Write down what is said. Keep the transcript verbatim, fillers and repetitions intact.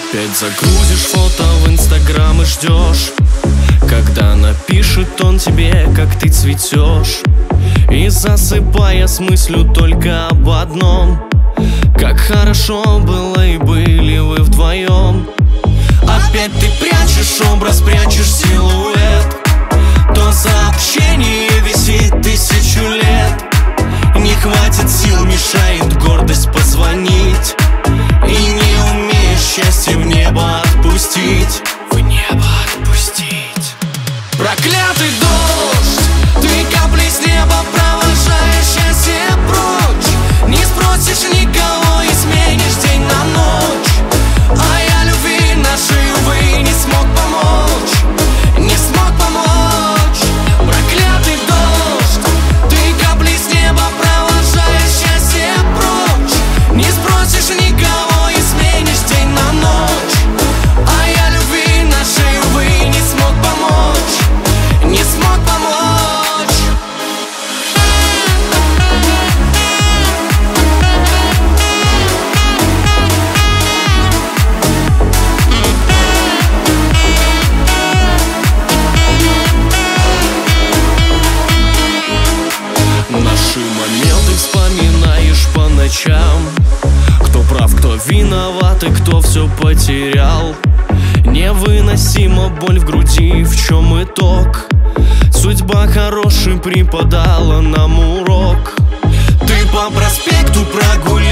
Опять загрузишь фото в инстаграм и ждешь, когда напишет он тебе, как ты цветешь. И засыпая с мыслью только об одном: как хорошо было и были вы вдвоем. Опять ты прячешь образ, прячешь силуэт. То сообщение висит тысячу лет. Не хватит сил, мешает гордость позвонить. И не умеешь счастье в небо отпустить. В небо отпустить. Проклятый дождь, ты капли с неба провожаешь счастье прочь. Не спросишь никого и сменишь день на ночь. А я любви нашей, увы, не смог помочь. Не смог помочь. Проклятый дождь, ты капли с неба провожаешь счастье прочь. Не спросишь никого и сменишь день на ночь. А я любви нашей, увы, не смог помочь. Не смог помочь. Наши моменты вспоминаешь по ночам. Кто прав, кто виноват и кто все потерял. Невыносима боль в груди, в чем итог? Судьба хороший преподала нам урок. Ты по проспекту прогулял